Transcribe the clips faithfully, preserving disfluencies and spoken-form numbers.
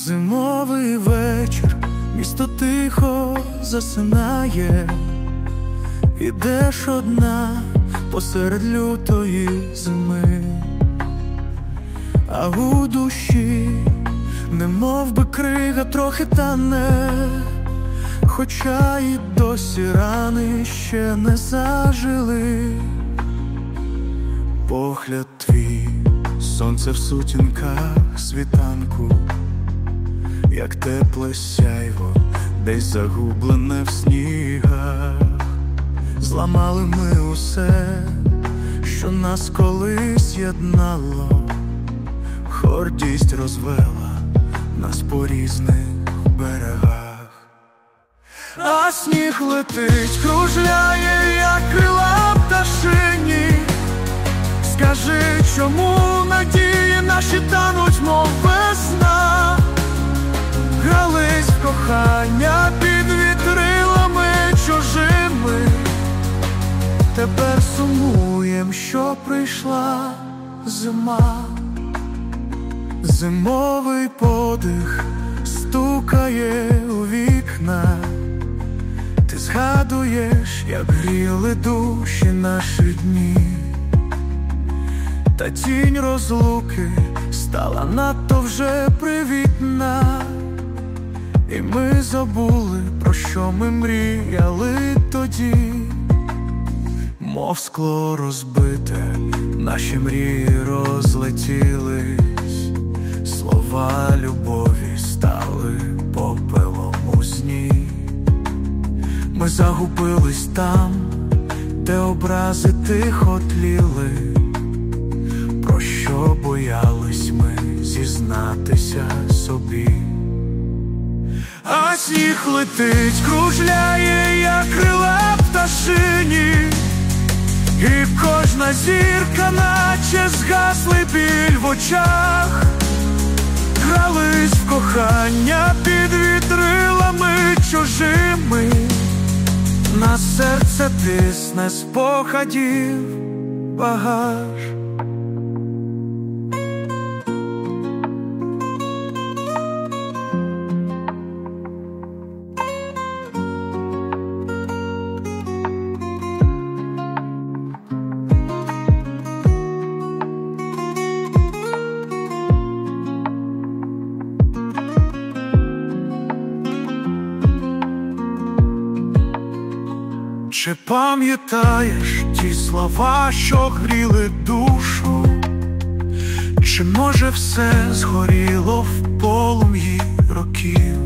Зимовий вечір, місто тихо засинає. Ідеш одна посеред лютої зими, а у душі немов би крига трохи тане, хоча і досі рани ще не зажили. Погляд твій, сонце в сутінках світанку, як тепле сяйво, десь загублене в снігах. Зламали ми усе, що нас колись єднало. Гордість розвела нас по різних берегах. А сніг летить, кружляє, як крила пташині. Скажи, чому надії наші тануть, мов весна? Грались в кохання під вітрилами чужими. Тепер сумуєм, що прийшла зима. Зимовий подих стукає у вікна. Ти згадуєш, як гріли душі наші дні. Та тінь розлуки стала надто вже привітна. І ми забули, про що ми мріяли тоді. Мов скло розбите, наші мрії розлетілись. Слова любові стали попелом у сні. Ми загубились там, де образи тихо тліли. Про що боялись ми зізнатися собі. А сніг летить, кружляє, як крила пташині. І кожна зірка, наче згаслий біль в очах. Грались в кохання під вітрилами чужими. На серце тисне спогадів багаж. Чи пам'ятаєш ті слова, що гріли душу? Чи може все згоріло в полум'ї років?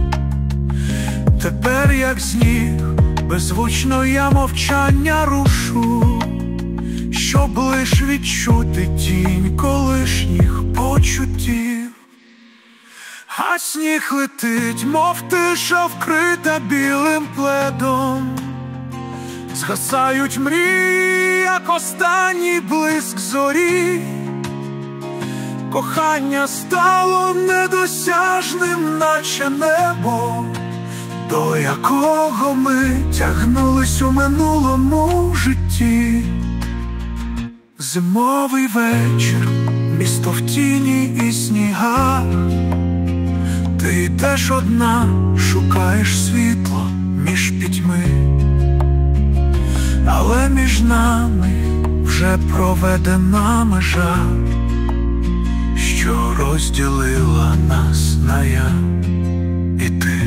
Тепер, як сніг, беззвучно я мовчання рушу, щоб лиш відчути тінь колишніх почуттів. А сніг летить, мов тиша вкрита білим пледом. Згасають мрії, як останній блиск зорі. Кохання стало недосяжним, наче небо, до якого ми тягнулись у минулому житті. Зимовий вечір, місто в тіні і снігах. Ти йдеш одна, шукаєш світло між пітьми. Але між нами вже проведена межа, що розділила нас на я і ти.